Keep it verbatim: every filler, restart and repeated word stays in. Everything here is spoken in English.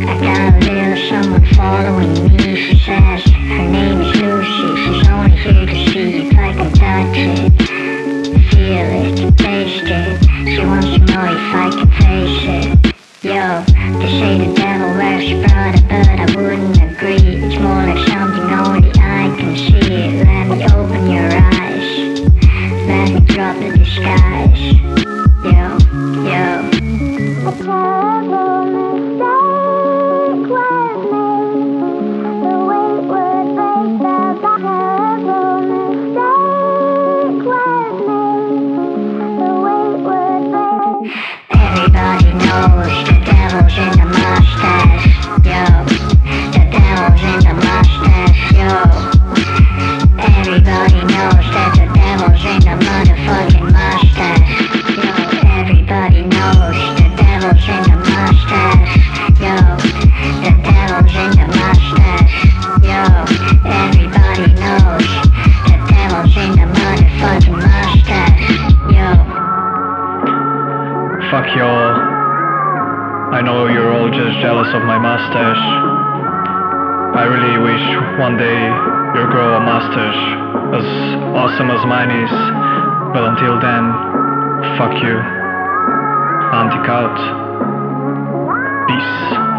I got a little someone following me. She says her name is Lucy. She's only here to see if I can touch it, feel it, taste it. She wants to know if I can face it. Yo, they say the devil wears Prada, but I wouldn't agree. It's more like something only I can see. Let me open your eyes, let me drop the disguise. Yo, yo. The terrible mistake was made. The weight would break the terrible mistake was made. The weight would break. Everybody knows the devil's in the mustache. Yo, the devil's in the mustache. Yo, everybody knows that the devil's in the motherfucking mustache. Yo, everybody knows the devil's in the mustache. Yo, the devil's in the mustache. Yo, everybody knows the devil's in the motherfucking mustache. Yo. Fuck y'all. I know you're all just jealous of my mustache. I really wish one day you'll grow a mustache as awesome as mine is. But until then, fuck you. Antique out. Peace.